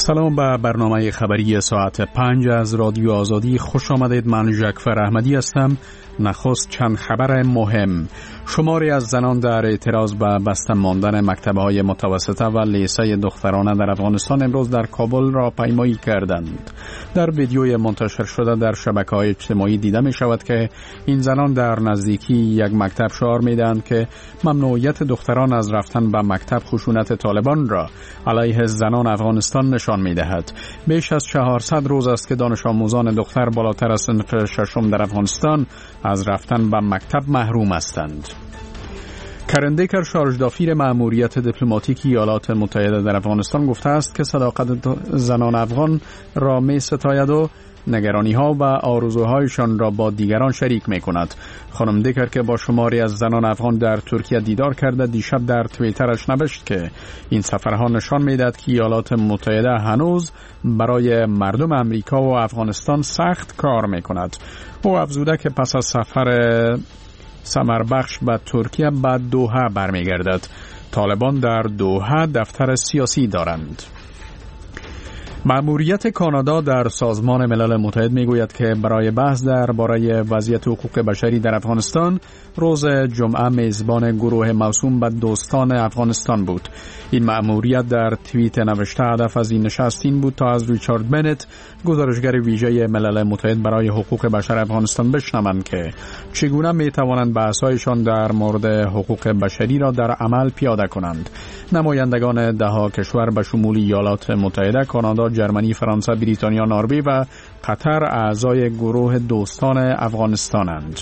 سلام به برنامه خبری ساعت 5 از رادیو آزادی. خوش آمدید. من جعفر احمدی هستم. نخست چند خبر مهم. شماری از زنان در اعتراض به بسته ماندن مکتب‌های متوسطه و لیسه دخترانه در افغانستان امروز در کابل را پیمایی کردند. در ویدیوی منتشر شده در شبکه‌های اجتماعی دیده می شود که این زنان در نزدیکی یک مکتب شعار می‌دهند که ممنوعیت دختران از رفتن به مکتب خشونت طالبان را علیه زنان افغانستان نشان می‌دهد. بیش از 400 روز است که دانش آموزان دختر بالاتر از صنف ششم در افغانستان از رفتن به مکتب محروم هستند. کرن دیکر، شارژدافیر مأموریت دیپلماتیک ایالات متحده در افغانستان، گفته است که صداقت زنان افغان را می ستاید و نگرانی‌ها و آرزوهایشان را با دیگران شریک می‌کند. خانم دیکر که با شماری از زنان افغان در ترکیه دیدار کرده، دیشب در توییترش نوشت که این سفرها نشان می‌دهد که ایالات متحده هنوز برای مردم امریکا و افغانستان سخت کار می‌کند. او افزوده که پس از سفر ثمربخش به ترکیه به دوحه برمیگردد. طالبان در دوحه دفتر سیاسی دارند. مأموریت کانادا در سازمان ملل متحد میگوید که برای بحث درباره وضعیت حقوق بشری در افغانستان روز جمعه میزبان گروه موسوم به دوستان افغانستان بود. این مأموریت در توییت نوشته هدف از این نشست این بود تا از ریچارد بنت، گزارشگر ویژه ملل متحد برای حقوق بشر افغانستان، بشنوند که چگونه میتوانند بحث‌هایشان در مورد حقوق بشری را در عمل پیاده کنند. نمایندگان ده‌ها کشور به شمول ایالات متحده، کانادا، جرمنی، فرانسه، بریتانیا، نروژ و قطر اعضای گروه دوستان افغانستانند.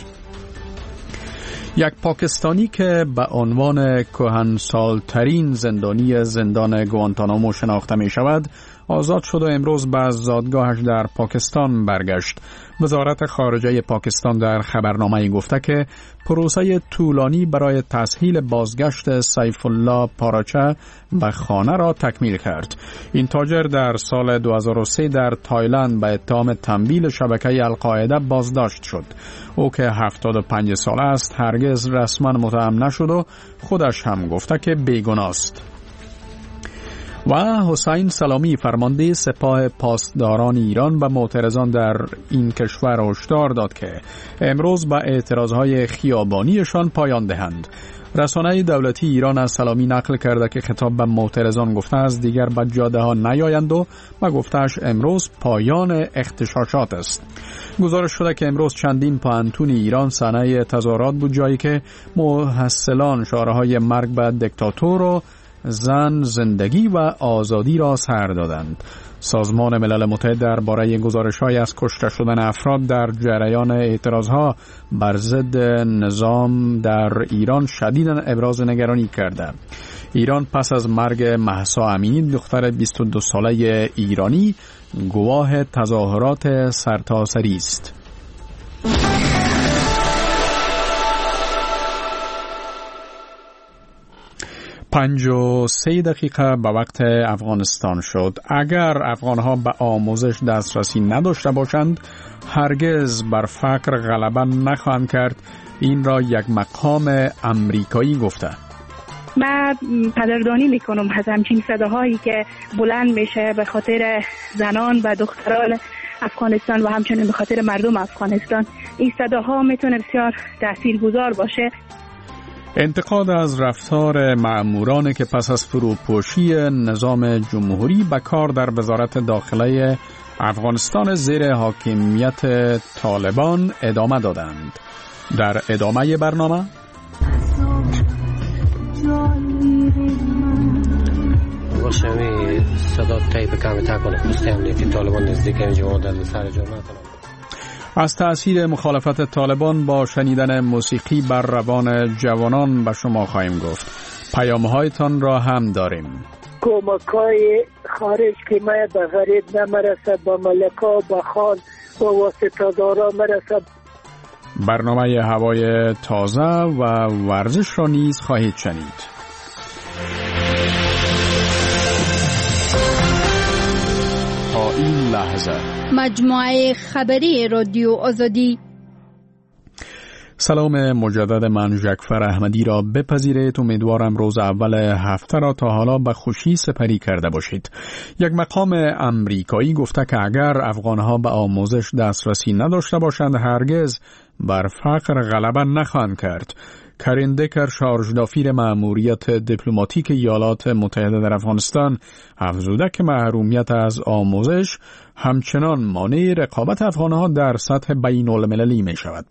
یک پاکستانی که به عنوان کهنسال‌ترین زندانی زندان گوانتانامو شناخته می شود آزاد شد و امروز به زادگاهش در پاکستان برگشت. وزارت خارجه پاکستان در خبرنامه‌ای گفته که پروسه طولانی برای تسهیل بازگشت سیف الله پاراچه به خانه را تکمیل کرد. این تاجر در سال 2003 در تایلند به اتهام تمویل شبکه القاعده بازداشت شد. او که 75 ساله است هرگز رسما متهم نشد و خودش هم گفته که بیگناه است. و حسین سلامی، فرمانده سپاه پاسداران ایران، به معترضان در این کشور هشدار داد که امروز به اعتراضهای خیابانیشان پایان دهند. رسانه دولتی ایران از سلامی نقل کرده که خطاب به معترضان گفته است دیگر به جاده ها نیایند و گفتهش امروز پایان اغتشاشات است. گزارش شده که امروز چندین پوهنتون ایران صحنه تظاهرات بود، جایی که محصلان شعارهای مرگ به دیکتاتور و زن، زندگی و آزادی را سر دادند. سازمان ملل متحد درباره گزارش‌های از کشته شدن افراد در جریان اعتراضها بر ضد نظام در ایران شدیداً ابراز نگرانی کرده. ایران پس از مرگ مهسا امینی، دختر 22 ساله ایرانی، گواه تظاهرات سرتاسری است. 53 دقیقه به وقت افغانستان شد. اگر افغانها به آموزش دسترسی نداشته باشند هرگز بر فقر غلبه نخواهند کرد. این را یک مقام امریکایی گفته. من قدردانی میکنم از همچین صداهایی که بلند میشه به خاطر زنان و دختران افغانستان و همچنین به خاطر مردم افغانستان. این صداها میتونه بسیار تاثیرگذار باشه. انتقاد از رفتار مأموران که پس از فروپاشی نظام جمهوری به کار در وزارت داخله افغانستان زیر حاکمیت طالبان ادامه دادند. در ادامه برنامه باشمی صدا تایپ کامتا کنه پستی امنیتی طالبان نزدیک اینجا در سر جور نکنم. از تأثیر مخالفت طالبان با شنیدن موسیقی بر روان جوانان به شما خواهیم گفت. پیام‌هایتان را هم داریم. کمک‌های خارج که ما به غریب نمیرسد، با ملکا و خان و واسطه‌دارا میرسد. برنامه هوای تازه و ورزش را نیز خواهید شنید. تا این لحظه مجموعه خبری رادیو آزادی. سلام مجدد، من جعفر احمدی را بپذیرید. امیدوارم روز اول هفته را تا حالا به خوشی سپری کرده باشید. یک مقام امریکایی گفته که اگر افغانها به آموزش دسترسی نداشته باشند هرگز بر فقر غلبه نخواهند کرد. کرین دکر، شارژ دافیر مأموریت دیپلماتیک ایالات متحده در افغانستان، افزوده که محرومیت از آموزش همچنان مانع رقابت افغانها در سطح بین المللی می شود.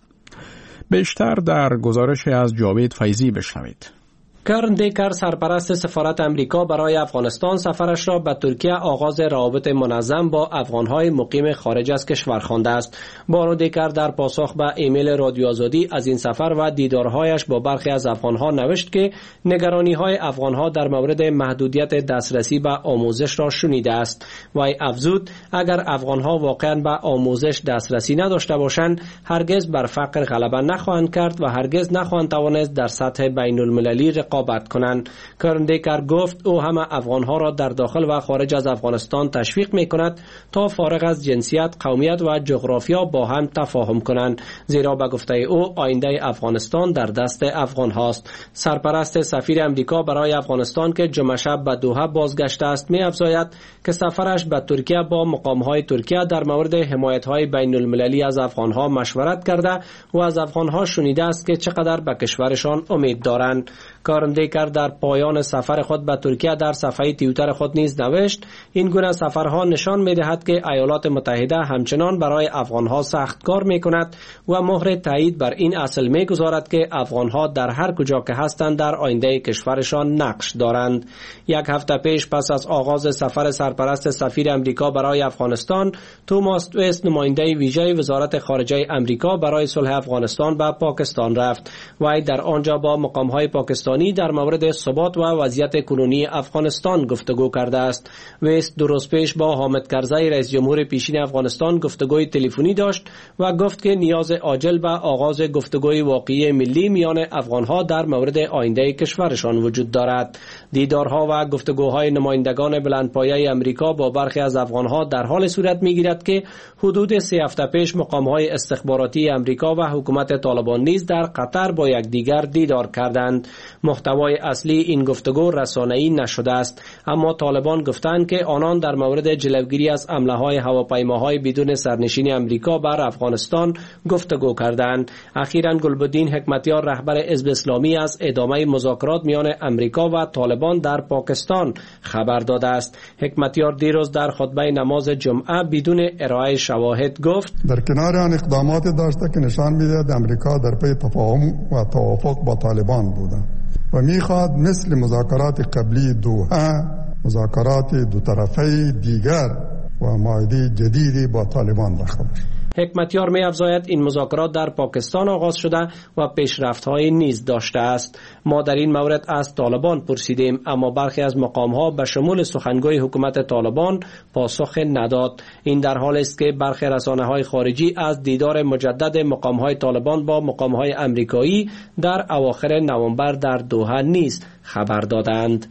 بیشتر در گزارش از جاوید فیضی بشنوید. کرین دیکر، سرپرست سفارت امریکا برای افغانستان، سفرش را به ترکیه آغاز روابط منظم با افغانهای مقیم خارج از کشور خوانده است. بانو دیکر در پاسخ به ایمیل رادیو آزادی از این سفر و دیدارهایش با برخی از افغانها نوشت که نگرانی‌های افغانها در مورد محدودیت دسترسی به آموزش را شنیده است. وی افزود اگر افغانها واقعاً به آموزش دسترسی نداشته باشند هرگز بر فقر غلبه نخواهند کرد و هرگز نخواهند توانست در سطح بین المللی رقابت کنند. کرین دیکر گفت او همه افغانها را در داخل و خارج از افغانستان تشویق می کند تا فارغ از جنسیت، قومیت و جغرافیا با هم تفاهم کنند، زیرا به گفته او آینده افغانستان در دست افغان هاست. سرپرست سفیر امریکا برای افغانستان که جمعه شب به دوحه بازگشته است می افزاید که سفرش به ترکیه با مقامهای ترکیه در مورد حمایت‌های بین المللی از افغانها مشورت کرده و از افغانها شنیده است که چقدر به کشورشان امید دارند. کرین دیکر در پایان سفر خود به ترکیه در صفحه توییتر خود نیز نوشت این گونه سفرها نشان می‌دهد که ایالات متحده همچنان برای افغانها سخت کار می‌کند و مهر تایید بر این اصل می‌گذارد که افغانها در هر کجا که هستند در آینده کشورشان نقش دارند. یک هفته پیش پس از آغاز سفر سرپرست سفیر امریکا برای افغانستان، توماس ویست، نماینده ویژه وزارت خارجه امریکا برای صلح افغانستان به پاکستان رفت. وی در آنجا با مقام‌های پاکستانی در مورد ثبات و وضعیت کنونی افغانستان گفتگو کرده است. ویست دو روز پیش با حامد کرزی، رئیس جمهور پیشین افغانستان، گفتگوی تلفنی داشت و گفت که نیاز عاجل به آغاز گفتگوی واقعی ملی میان افغانها در مورد آینده کشورشان وجود دارد. دیدارها و گفتگوهای نمایندگان بلندپایه امریکا با برخی از افغانها در حال صورت میگیرد که حدود 3 هفته پیش مقامهای استخباراتی امریکا و حکومت طالبان نیز در قطر با یکدیگر دیدار کردند. محتوای اصلی این گفتگو رسانه‌ای نشده است، اما طالبان گفتند که آنان در مورد جلوگیری از حمله‌های هواپیماهای بدون سرنشین امریکا بر افغانستان گفتگو کردند. اخیراً گلبدین حکمتیار، رهبر حزب اسلامی، از ادامه مذاکرات میان امریکا و طالبان در پاکستان خبر داده است. حکمتیار دیروز در خطبه نماز جمعه بدون ارائه شواهد گفت در کنار آن اقدامات داشته که نشان می‌دهد امریکا در پی تفاهم و توافق با طالبان بوده و میخواد مثل مذاکرات قبلی دوحه مذاکرات دو طرفه دیگر و معاهده جدیدی با طالبان داشته باشه. حکمتیار می افزاید این مذاکرات در پاکستان آغاز شده و پیشرفت‌های نیز داشته است. ما در این مورد از طالبان پرسیدیم، اما برخی از مقام‌ها به شمول سخنگوی حکومت طالبان پاسخ نداد. این در حالی است که برخی رسانه‌های خارجی از دیدار مجدد مقام‌های طالبان با مقام‌های امریکایی در اواخر نوامبر در دوحه نیز خبر دادند.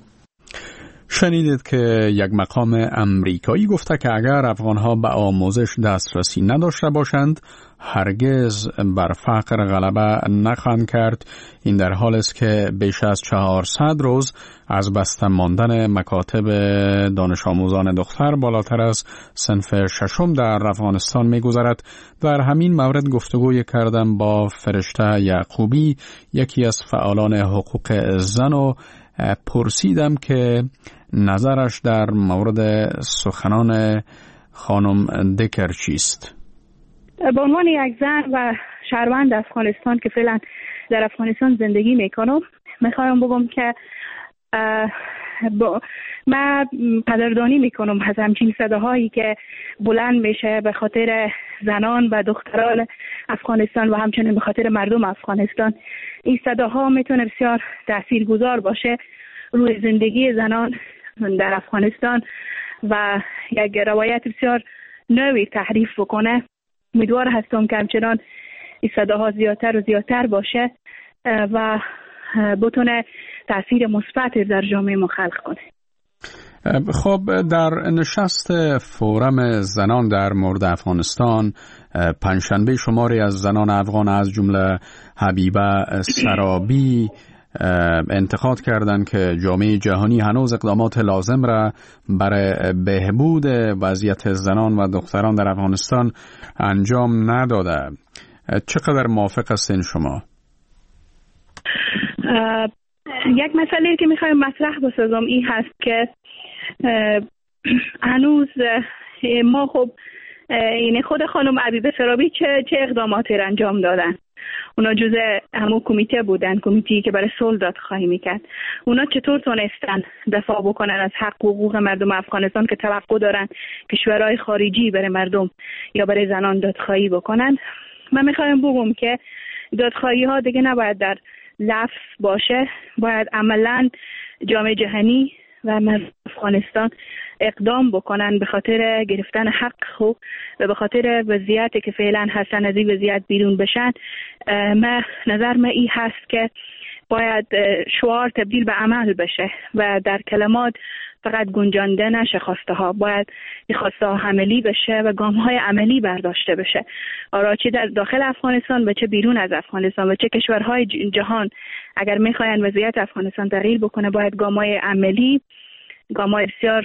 شنیدید که یک مقام امریکایی گفته که اگر افغانها به آموزش دسترسی نداشته باشند هرگز بر فقر غلبه نخواهند کرد. این در حال است که بیش از 400 روز از بسته ماندن مکاتب دانش آموزان دختر بالاتر از صنف 6 در افغانستان می‌گذرد. در همین مورد گفتگوی کردم با فرشته یعقوبی، یکی از فعالان حقوق زن، و پرسیدم که نظرش در مورد سخنان خانم دکر چیست. به عنوان یک زن و شهروند افغانستان که فعلا در افغانستان زندگی میکنم، میخوایم بگم که من قدردانی میکنم از همچین صداهایی که بلند میشه به خاطر زنان و دختران افغانستان و همچنین به خاطر مردم افغانستان. این صداها میتونه بسیار تاثیرگذار باشه روی زندگی زنان در افغانستان و یک روایت بسیار نوی تعریف بکنه. امیدوار هستم که همچنان این صداها زیادتر و زیادتر باشه و بتونه تاثیر مثبت در جامعه ما خلق کنه. خب در نشست فورم زنان در مورد افغانستان پنجشنبه شماری از زنان افغان از جمله حبیبه سرابی انتقاد کردند که جامعه جهانی هنوز اقدامات لازم را برای بهبود وضعیت زنان و دختران در افغانستان انجام نداده. چقدر موافق هستین شما؟ یک مسئله که میخوایم مطرح بسازم این هست که هنوز ما خب یعنی خود خانم حبیبه سرابی چه اقداماتی را انجام دادن. اونا جزء همون کمیته بودن، کمیتی که برای صلح دادخواهی میکرد. اونا چطور تونستن دفاع بکنن از حق و حقوق مردم افغانستان که توقع دارن کشورهای خارجی برای مردم یا برای زنان دادخواهی بکنن؟ من میخوایم بگم که دادخواهی ها دیگه نباید در لفظ باشه، باید عملاً جامعه جهانی و مردم افغانستان اقدام بکنن به خاطر گرفتن حق خود و به خاطر وضعیتی که فعلا هستن از این وضعیت بیرون بشن. نظر من این هست که باید شعار تبدیل به عمل بشه و در کلمات فقط گنجانده نشه خواسته ها، باید این خواسته ها عملی بشه و گام های عملی برداشته بشه. آرا چه در داخل افغانستان و چه بیرون از افغانستان و چه کشورهای جهان اگر میخواین وضعیت افغانستان تغییر بکنه باید گام های عملی، گام های بسیار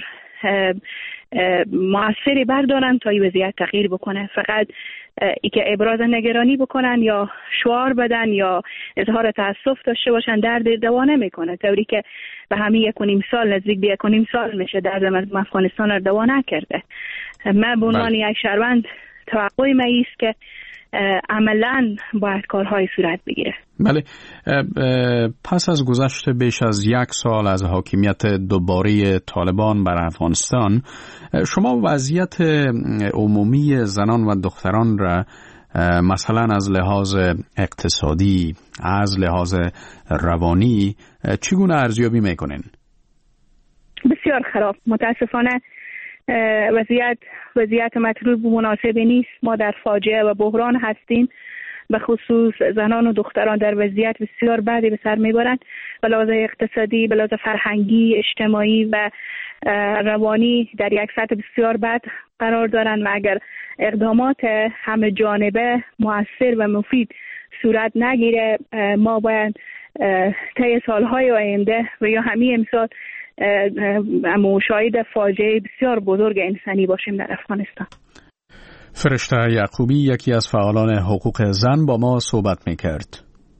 موثری بردارن تا این وضعیت تغییر بکنه. فقط ای که ابراز نگرانی بکنن یا شعار بدن یا اظهار تاسف داشته باشن درد دوا نمیکنه، طوری که به همین 1.5 سال نزدیک به 1.5 سال میشه درد مردم افغانستان رو دوا نکرده. من به عنوان یک شهروند توقع من است که عملاً باید کارهای صورت بگیره. بله، پس از گذشت بیش از 1 سال از حاکمیت دوباره طالبان بر افغانستان، شما وضعیت عمومی زنان و دختران را مثلا از لحاظ اقتصادی، از لحاظ روانی چگونه ارزیابی میکنین؟ بسیار خراب. متاسفانه وضعیت مطلوب و مناسبی نیست. ما در فاجعه و بحران هستیم، به خصوص زنان و دختران در وضعیت بسیار بدی به سر میبرند، به لحاظ اقتصادی، به لحاظ فرهنگی، اجتماعی و روانی در یک سطح بسیار بد قرار دارند و اگر اقدامات همه جانبه مؤثر و مفید صورت نگیره ما باید طی سالهای آینده و یا همین امسال شاهد فاجعه بسیار بزرگ انسانی باشیم در افغانستان. فرشته یعقوبی، یکی از فعالان حقوق زن، با ما صحبت میکرد.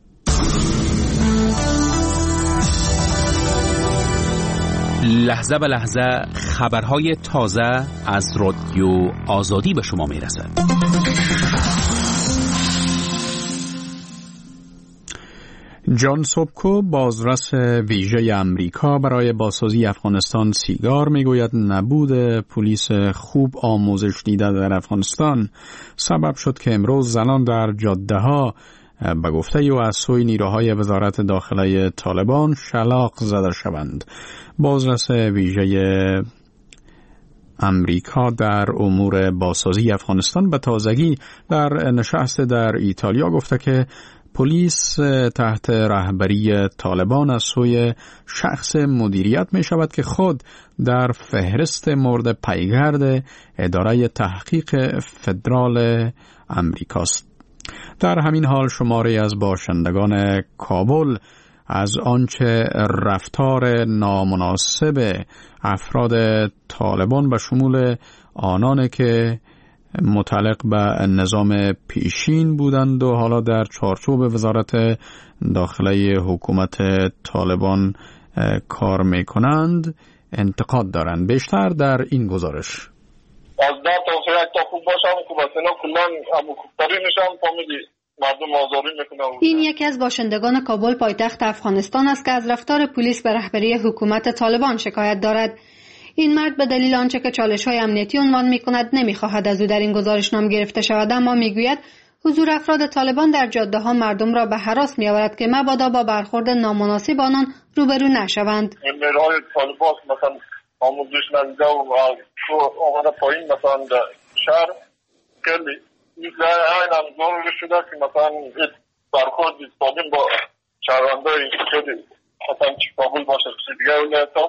لحظه به لحظه خبرهای تازه از رادیو آزادی به شما میرسد. جان سوبکو، بازرس ویژه امریکا برای بازسازی افغانستان سیگار، میگوید نبود پلیس خوب آموزش دیده در افغانستان سبب شد که امروز زنان در جاده ها به گفته او از سوی نیروهای وزارت داخله طالبان شلاق زده شوند. بازرس ویژه امریکا در امور بازسازی افغانستان به تازگی در نشست در ایتالیا گفته که پلیس تحت رهبری طالبان از سوی شخص مدیریت می شود که خود در فهرست مورد پیگرد اداره تحقیق فدرال امریکاست. در همین حال شماری از باشندگان کابل از آنچه رفتار نامناسب افراد طالبان به شمول آنان که متعلق به نظام پیشین بودند و حالا در چارچوب وزارت داخله حکومت طالبان کار میکنند انتقاد دارند. بیشتر در این گزارش. از ده تا یک تا خوب باشم که بسینا کلان هموکوبتری میشم فامیلی مردم آزاری میکنم. این یکی از باشندگان کابل پایتخت افغانستان است که از رفتار پلیس به رهبری حکومت طالبان شکایت دارد. این مرد به دلیل آنچه که چالش‌های امنیتی عنوان می‌کند نمی‌خواهد از او در این گزارشنامه گرفته شود، اما می‌گوید حضور افراد طالبان در جاده‌ها مردم را به هراس می‌آورد که مبادا با برخورد نامناسب آنان روبرو نشوند. نیروهای طالبان مثلا آموزش ندیده و آمده پایین مثلا در شهر خیلی مثل این هم شده که مثلا برخورد سالم با شهروندای خیلی مثلا کابل باشه دیگه ولایت‌ها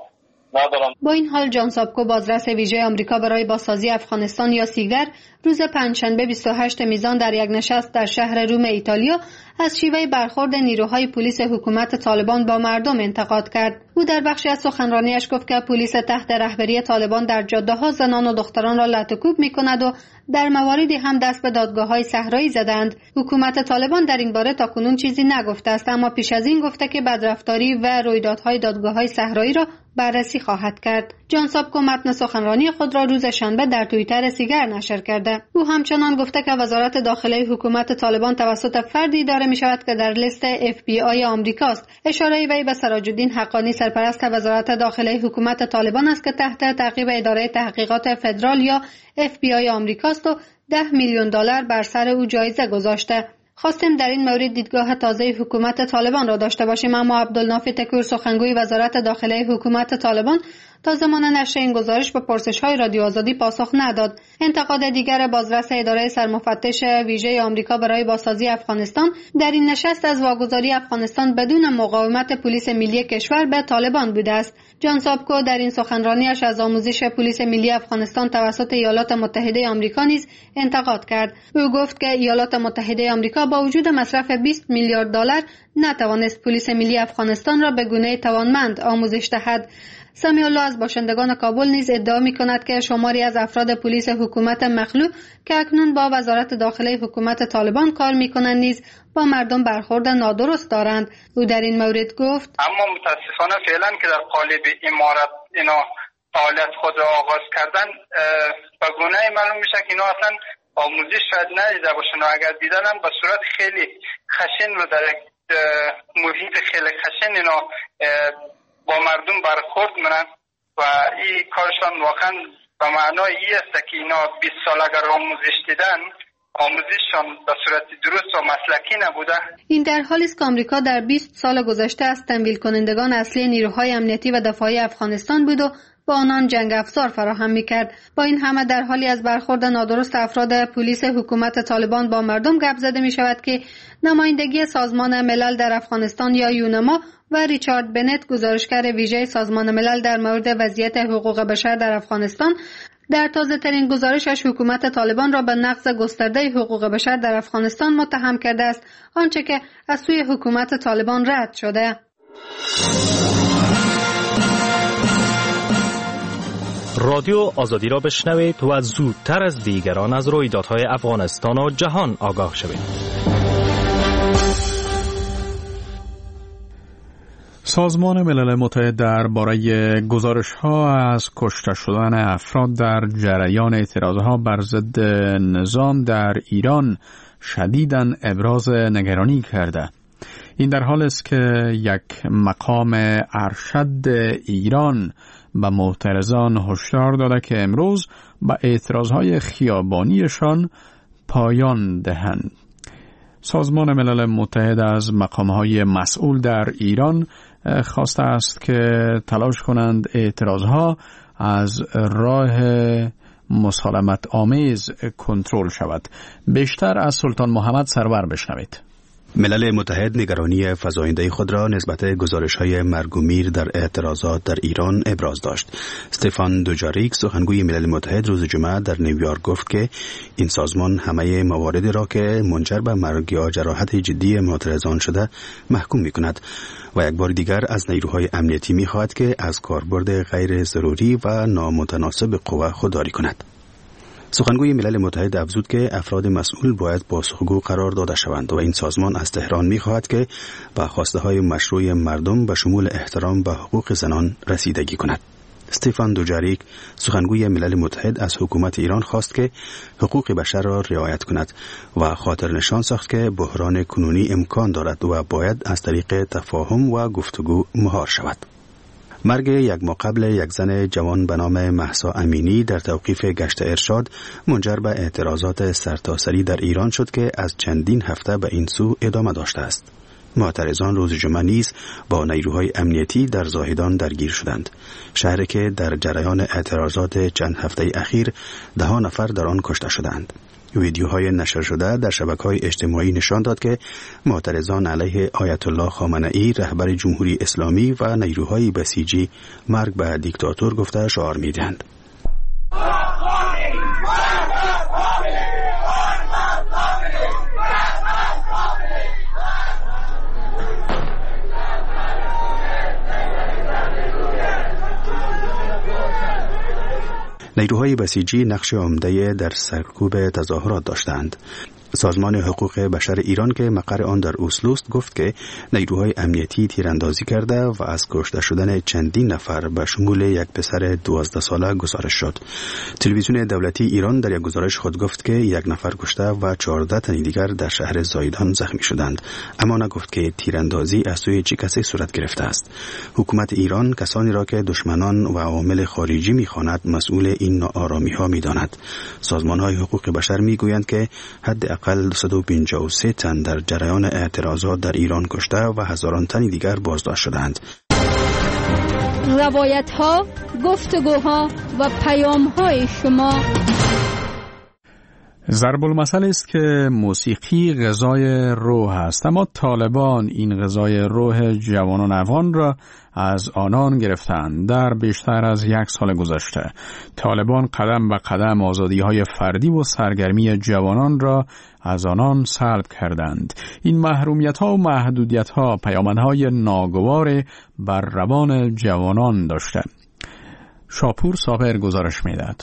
ندارم. با این حال جان سابکو، بازرس ویژه آمریکا برای بازسازی افغانستان یا سیگر، روز پنجشنبه 28 میزان در یک نشست در شهر روم ایتالیا از شیوه برخورد نیروهای پلیس حکومت طالبان با مردم انتقاد کرد. او در بخشی از سخنرانیش گفت که پلیس تحت رهبری طالبان در جاده‌ها زنان و دختران را لط و کوب می‌کند و در مواردی هم دست به دادگاه‌های صحرایی زدند. حکومت طالبان در این باره تاکنون چیزی نگفته است، اما پیش از این گفته که بدرفتاری و رویدادهای دادگاه‌های صحرایی را بررسی خواهد کرد. جان سابکو متن سخنرانی خود را روز شنبه در توییتر سیگر نشر کرده. او همچنان گفته که وزارت داخله حکومت طالبان توسط فردی اداره می شود که در لیست FBI آمریکاست. اشاره وی به سراج الدین حقانی، سرپرست وزارت داخله حکومت طالبان است که تحت تعقیب اداره تحقیقات فدرال یا FBI آمریکاست و $10 میلیون بر سر او جایزه گذاشته. خواستیم در این مورد دیدگاه تازه حکومت طالبان را داشته باشیم، اما عبدالنافی تکور، سخنگوی وزارت داخله حکومت طالبان، تا زمان نشر این گزارش به پرسش‌های رادیو آزادی پاسخ نداد. انتقاد دیگر بازرس اداره سرمفتش ویژه آمریکا برای بازسازی افغانستان در این نشست از واگذاری افغانستان بدون مقاومت پلیس ملی کشور به طالبان بوده است. جان سابکو در این سخنرانیش از آموزش پلیس ملی افغانستان توسط ایالات متحده آمریکا نیز انتقاد کرد. او گفت که ایالات متحده آمریکا با وجود مصرف $20 میلیارد نتوانست پلیس ملی افغانستان را به گونه توانمند آموزش دهد. سمیع الله از باشندگان کابل نیز ادعا می‌کند که شماری از افراد پلیس حکومت مخلوع که اکنون با وزارت داخله حکومت طالبان کار می‌کنند نیز با مردم برخورد نادرست دارند. او در این مورد گفت: اما متاسفانه فعلا که در قالب امارت اینا فعالیت خود را آغاز کردن، به گونه‌ای معلوم میشه که اینا اصلا آموزش شاید ندیده باشن و اگر دیدن هم به صورت خیلی خشن و در محیط خیلی خشن اینا با مردم برخورد منن و این کارشان واقعا به معنای این است که اینا 20 سال اگر آموزش دیدن، آموزششان به صورت درست و مسلکی نبوده. این در حالی است که آمریکا در 20 سال گذشته از تمویل کنندگان اصلی نیروهای امنیتی و دفاعی افغانستان بود و با آنان جنگ افزار فراهم می‌کرد. با این همه در حالی از برخورد نادرست افراد پلیس حکومت طالبان با مردم گپ زده می‌شود که نمایندگی سازمان ملل در افغانستان یا یونما و ریچارد بنت، گزارشگر ویژه سازمان ملل در مورد وضعیت حقوق بشر در افغانستان، در تازه‌ترین گزارشش حکومت طالبان را به نقض گسترده حقوق بشر در افغانستان متهم کرده است، آنچه که از سوی حکومت طالبان رد شده. رادیو آزادی را بشنوید و زودتر از دیگران از رویدادهای افغانستان و جهان آگاه شوید. سازمان ملل متحد درباره گزارش‌ها از کشته شدن افراد در جریان اعتراضها بر ضد نظام در ایران شدیداً ابراز نگرانی کرده. این در حال است که یک مقام ارشد ایران به معترضان هشدار داده که امروز به اعتراضهای خیابانیشان پایان دهند. سازمان ملل متحد از مقامهای مسئول در ایران خواسته است که تلاش کنند اعتراضها از راه مسالمت آمیز کنترل شود. بیشتر از سلطان محمد سرور بشنوید. ملل متحد نگرانی فزاینده خود را نسبت گزارش‌های مرگ و میر در اعتراضات در ایران ابراز داشت. استفان دوجاریک، سخنگوی ملل متحد، روز جمعه در نیویورک گفت که این سازمان همه مواردی را که منجر به مرگ یا جراحت جدی معترضان شده محکوم می‌کند و یک بار دیگر از نیروهای امنیتی می‌خواهد که از کاربرد غیر ضروری و نامتناسب قوه خودداری کند. سخنگوی ملل متحد افزود که افراد مسئول باید پاسخگو قرار داده شوند و این سازمان از تهران می‌خواهد که به خواسته‌های مشروع مردم به شمول احترام به حقوق زنان رسیدگی کند. استفان دوجاریک، سخنگوی ملل متحد، از حکومت ایران خواست که حقوق بشر را رعایت کند و خاطر نشان ساخت که بحران کنونی امکان دارد و باید از طریق تفاهم و گفتگو مهار شود. مرگ یک ماه قبل یک زن جوان به نام مهسا امینی در توقیف گشت ارشاد منجر به اعتراضات سرتاسری در ایران شد که از چندین هفته به این سو ادامه داشته است. معترضان روز جمعه نیز با نیروهای امنیتی در زاهدان درگیر شدند، شهری که در جریان اعتراضات چند هفته اخیر 10 نفر در آن کشته شدند. ویدیوهای نشر شده در شبکه‌های اجتماعی نشان داد که معترضان علیه آیت الله خامنه‌ای رهبر جمهوری اسلامی و نیروهای بسیجی مرگ به دیکتاتور گفته شعار می‌دهند. نیروهای بسیجی نقش عمده در سرکوب تظاهرات داشتند. سازمان حقوق بشر ایران که مقر آن در اسلو است گفت که نیروهای امنیتی تیراندازی کرده و از کشته شدن چندین نفر به شمول یک پسر 12 ساله گزارش شد. تلویزیون دولتی ایران در یک گزارش خود گفت که یک نفر کشته و 14 تن دیگر در شهر زایدان زخمی شدند، اما نگفت که تیراندازی از سوی چه کسی صورت گرفته است. حکومت ایران کسانی را که دشمنان و عوامل خارجی می‌خواند مسئول این ناآرامی‌ها می‌داند. سازمان‌های حقوق بشر می‌گویند که حداقل 253 تن در جریان اعتراضات در ایران کشته و هزاران تن دیگر بازداشت شدند. روایت‌ها، گفتگوها و پیام‌های شما. ضرب المثل است که موسیقی غذای روح است، اما طالبان این غذای روح جوانان افغان را از آنان گرفتند. در بیشتر از 1 سال گذشته طالبان قدم به قدم آزادی‌های فردی و سرگرمی جوانان را از آنان سلب کردند. این محرومیت‌ها و محدودیت‌ها پیامدهای ناگوار بر روان جوانان داشته. شاپور صابر گزارش می‌دهد.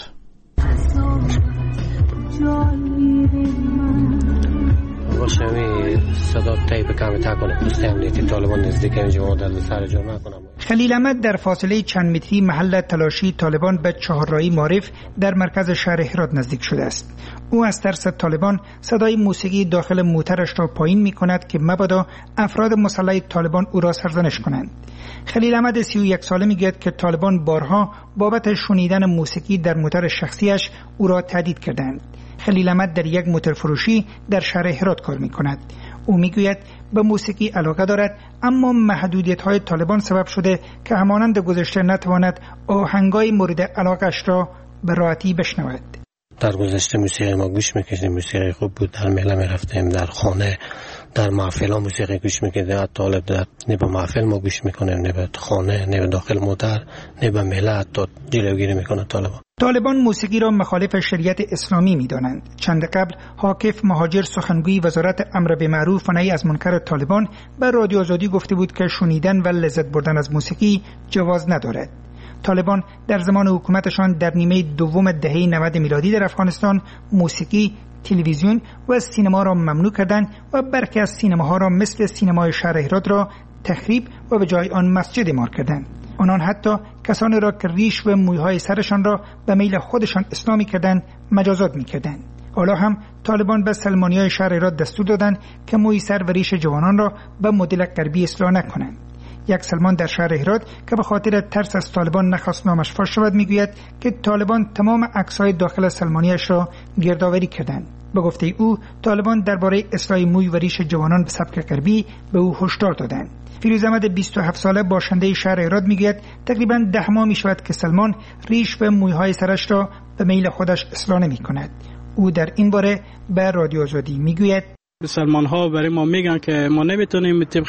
خلیل احمد در فاصله چند متری محل تلاشی طالبان به چهارراهی معرف در مرکز شهر هرات نزدیک شده است. او از ترس طالبان صدای موسیقی داخل موترش را پایین می کند که مبادا افراد مسلح طالبان او را سرزنش کنند. خلیل احمد 31 ساله میگوید که طالبان بارها بابت شنیدن موسیقی در موتر شخصیش او را تهدید کردند. خلیل احمد در یک موتر فروشی در شهر هرات کار می کند. او میگوید به موسیقی علاقه دارد، اما محدودیت‌های طالبان سبب شده که همانند گذشته نتواند آهنگای مورد علاقش را به راحتی بشنود. در گذشته موسیقی ما گوش می‌کردیم، موسیقی خوب بود، در میله می‌رفتیم، در خانه در محفل ها موسیقی گوش می‌کردیم. طالب در نه به محفل ما گوش می‌کنیم، نه به خانه، نه به داخل موتر، نه به میله، حتی جلوگیری می‌کنه طالبان موسیقی را مخالف شریعت اسلامی می‌دانند. چند قبل حاکف مهاجر سخنگوی وزارت امر به معروف و نهی از منکر طالبان به رادیو آزادی گفته بود که شنیدن و لذت بردن از موسیقی جواز ندارد. طالبان در زمان حکومتشان در نیمه دوم دهه 90 میلادی در افغانستان موسیقی، تلویزیون و سینما را ممنوع کردند و برخی از سینماها را مثل سینمای شهر هرات را تخریب و به جای آن مسجد اعمار کردند. آنان حتی کسانی را که ریش و مویهای سرشان را به میل خودشان اسلامی کردند مجازات می‌کردند. حالا هم طالبان به سلمانیای شهر هرات دستور دادند که موی سر و ریش جوانان را به مدل غربی اصلاح نکنند. یک سلمان در شهر هرات که به خاطر ترس از طالبان نخواست نامش فاش شود میگوید که طالبان تمام عکس‌های داخل سلمانیش را گردآوری کردند. به گفته او طالبان درباره اصلاح موی و ریش جوانان به سبک غربی به او هشدار دادند. فیروز احمد 27 ساله باشنده شهر هرات میگوید تقریباً 10 ماه میشود که سلمان ریش و مویهای سرش را به میل خودش اصلاح نمی‌کند. او در این باره به رادیو آزادی میگوید سلمان ها برای ما میگن که ما نمیتونیم طبق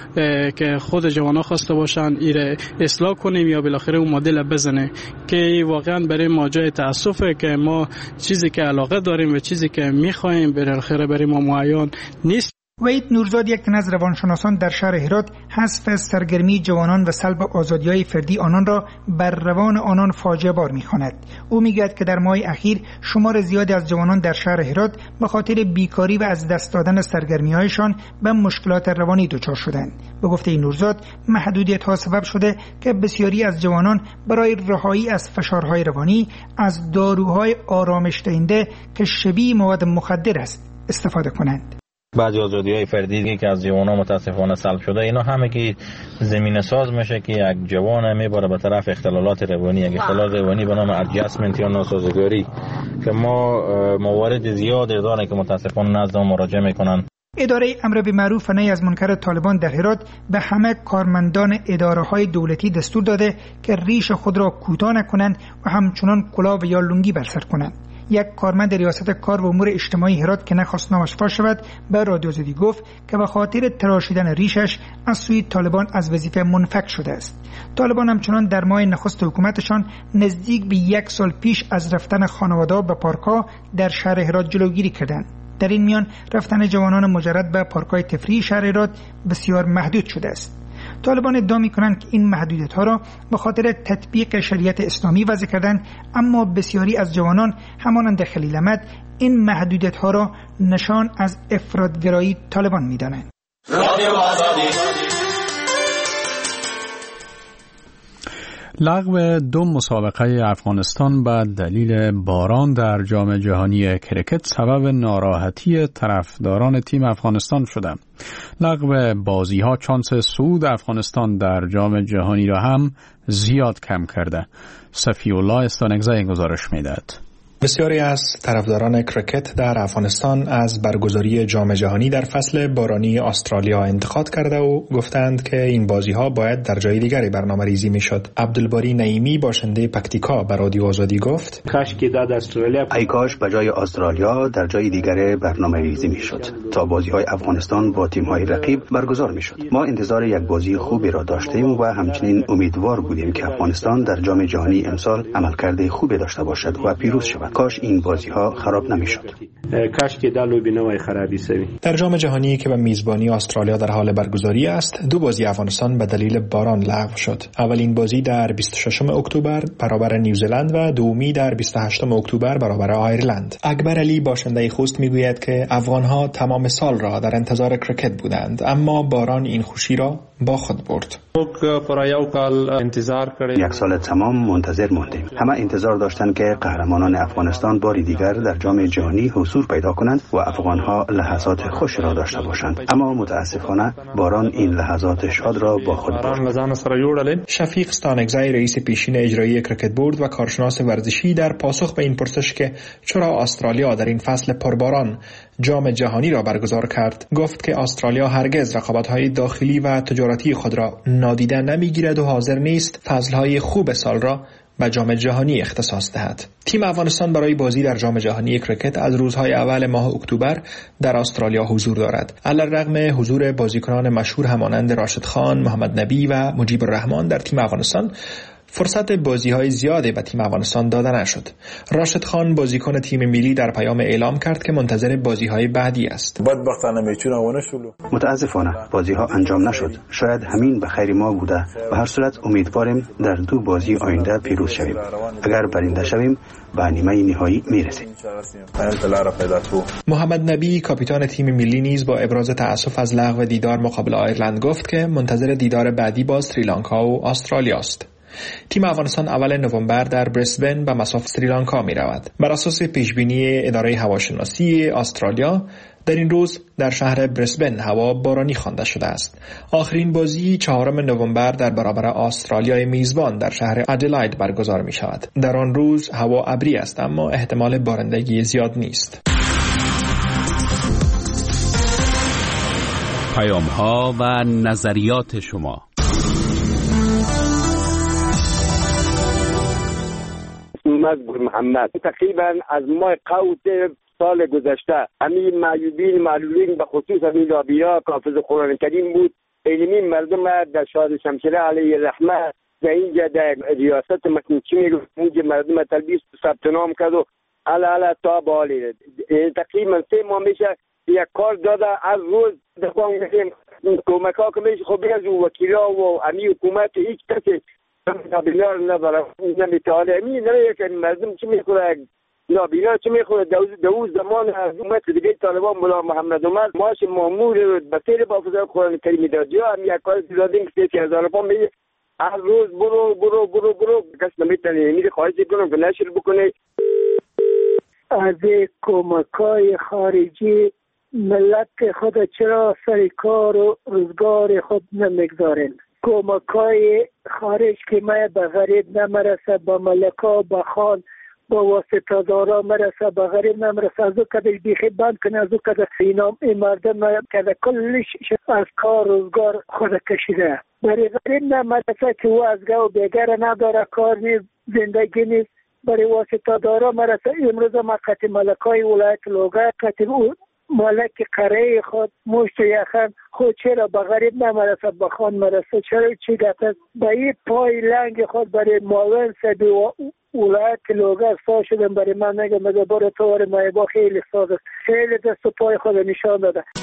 که خود جوان ها خواسته باشن ایره اصلاح کنیم یا بالاخره اون مدل بزنه، که واقعا برای ما جای تاسفه که ما چیزی که علاقه داریم و چیزی که میخوایم بالاخره برای ما معین نیست. وحید نورزاد یک تن از روانشناسان در شهر هرات حذف سرگرمی جوانان و سلب آزادی‌های فردی آنان را بر روان آنان فاجعه بار می‌خواند. او می‌گوید که در ماه اخیر شمار زیادی از جوانان در شهر هرات به خاطر بیکاری و از دست دادن سرگرمی‌هایشان به مشکلات روانی دچار شدند. به گفته نورزاد محدودیت‌ها سبب شده که بسیاری از جوانان برای رهایی از فشارهای روانی از داروهای آرامش دهنده که شبیه مواد مخدر است استفاده کنند. بعضی آزادی‌های فردی که از جوانان متاسفانه سلب شده، اینا همگی زمینه ساز میشه که یک جوان میبره به طرف اختلالات روانی، یک اختلال روانی به نام ادجاستمنت یا ناسازگاری که ما موارد زیادی داره که متاسفانه نزد ما مراجعه میکنن. اداره امر به معروف و نهی از منکر طالبان در هرات به همه کارمندان اداره‌های دولتی دستور داده که ریش خود را کوتاه نکنند و همچنان کلاه یا لنگی بر سر کنند. یک کارمند ریاست کار و امور اجتماعی هرات که نخواست نامش فاش شود به رادیو آزادی گفت که به خاطر تراشیدن ریشش از سوی طالبان از وظیفه منفک شده است. طالبان همچنان در ماه نخست حکومتشان نزدیک به 1 سال پیش از رفتن خانواده‌ها به پارک‌ها در شهر هرات جلوگیری کردند. در این میان رفتن جوانان مجرد به پارک‌های تفریحی شهر هرات بسیار محدود شده است. طالبان ادعا می‌کنند که این محدودیت‌ها را به خاطر تطبیق شریعت اسلامی وضع کردند، اما بسیاری از جوانان همانند خلیل احمد این محدودیت‌ها را نشان از افراط‌گرایی طالبان می‌دانند. لغو 2 مسابقه افغانستان به دلیل باران در جام جهانی کرکت سبب ناراحتی طرفداران تیم افغانستان شده. لغو بازی‌ها شانس صعود افغانستان در جام جهانی را هم زیاد کم کرده. صفی‌الله استانگزی گزارش می‌دهد. بسیاری از طرفداران کرکت در افغانستان از برگزاری جام جهانی در فصل بارانی استرالیا انتقاد کرده و گفتند که این بازی‌ها باید در جای دیگری برنامه‌ریزی می‌شد. عبدالباری نعیمی باشنده پکتیکا به رادیو آزادی گفت: ای کاش به جای استرالیا در جای دیگری برنامه‌ریزی می‌شد تا بازی‌های افغانستان با تیم‌های رقیب برگزار می‌شد. ما انتظار یک بازی خوبی را داشتیم و همچنین امیدوار بودیم که افغانستان در جام جهانی امسال عملکرد خوبی داشته باشد و پیروز شود. کاش این بازی‌ها خراب نمی‌شد. کاش که دلو بنوای خرابی سوی. در جام جهانی که به میزبانی استرالیا در حال برگزاری است، 2 بازی افغانستان به دلیل باران لغو شد. اولین بازی در 26 اکتبر برابر نیوزلند و دومی در 28 اکتبر برابر آیرلند. اکبر علی باشنده خوست میگوید که افغان‌ها تمام سال را در انتظار کرکت بودند، اما باران این خوشی را با خود برد. یک سال تمام منتظر ماندیم. همه انتظار داشتند که قهرمانان افغانستان باری دیگر در جام جهانی حضور پیدا کنند و افغان‌ها لحظات خوش را داشته باشند، اما متاسفانه باران این لحظات شاد را با خود برد. شفیق استانگزی رئیس پیشین اجرایی کرکت بورد و کارشناس ورزشی در پاسخ به این پرسش که چرا استرالیا در این فصل پرباران جام جهانی را برگزار کرد، گفت که استرالیا هرگز رقابت‌های داخلی و تجارتی خود را نادیده نمی‌گیرد و حاضر نیست فصل‌های خوب سال را به جام جهانی اختصاص دهد. تیم افغانستان برای بازی در جام جهانی کرکت از روزهای اول ماه اکتبر در استرالیا حضور دارد. علیرغم حضور بازیکنان مشهور همانند راشد خان، محمد نبی و مجیب الرحمن در تیم افغانستان، فرصت بازی‌های زیادی به تیم افغانستان داده نشد. راشد خان بازیکن تیم ملی در پیام اعلام کرد که منتظر بازی‌های بعدی است. متاسفانه بازی‌ها انجام نشد. شاید همین به خیر ما بوده. به هر صورت امیدواریم در 2 بازی آینده پیروز شویم. اگر برنده شویم به نیمه نهایی میرسیم. محمد نبی کاپیتان تیم ملی نیز با ابراز تأسف از لغو دیدار مقابل آیرلند گفت که منتظر دیدار بعدی با سریلانکا و استرالیا است. تیم افغانستان اول نوامبر در بریسبن به مصاف سریلانکا می رود. بر اساس پیشبینی اداره هواشناسی استرالیا در این روز در شهر بریسبن هوا بارانی خوانده شده است. آخرین بازی 4 نوامبر در برابر استرالیای میزبان در شهر ادلاید برگزار می شود. در آن روز هوا ابری است اما احتمال بارندگی زیاد نیست. پیام‌ها و نظریات شما. مزبور محمد تقریبا از ماه قوت سال گذشته همین معیوبین معلولین به خصوص همین لابیا حافظ قرآن کریم بود. علمی مردم در شاد شمشیره علیه رحمه در اینجا در ریاست مکنچی اینجا مردم تلبیس ثبت نام کرد و علا تا بالی تقریبا 3 ماه میشه یک کار داده. از روز دفعه کمک ها که میشه خب از وکیلا و همین حکومت هیچ کسی نابینا نداره نمیتونه. همین نمیه که مردم چی میخوره نابینا چی میخوره. دوز زمان حکومت دیگه طالبان مولا محمد عمر ماش مامور بسیر با حافظ قرآن کریم داد یا هم یک کار دادیم که 30,000 پا میگه هر روز برو کس نمیتونه. میره خواهش کنم که نشر بکنه. از کمکای خارجی ملت خود چرا سر کار و روزگار خود نمیگذارن؟ کمکای خارج که ما به غریب نمرسه، به ملکا به خان با واسطه دارا مرسه، به غریب نمرسه. از او کده بیخی بند کنه، از او کده اینام این مردم کده کلش از کار روزگار خود کشیده. برای غریب نمرسه که او از گو بگر نداره، کار نیست، زندگی نیست. برای واسطه دارا مرسه. امروز ما قطع ملکای ولایت لوگا قطع مالک قره خود مشت یخن خود چرا به غریب نمرسه به خان مرسه چرا چی گفت به این پای لنگ خود برای معاون سبی ولایت لوگا سا شدن برای من نگه مگه برای طور مایبا خیلی ساز است خیلی دست و پای خود نشان داده.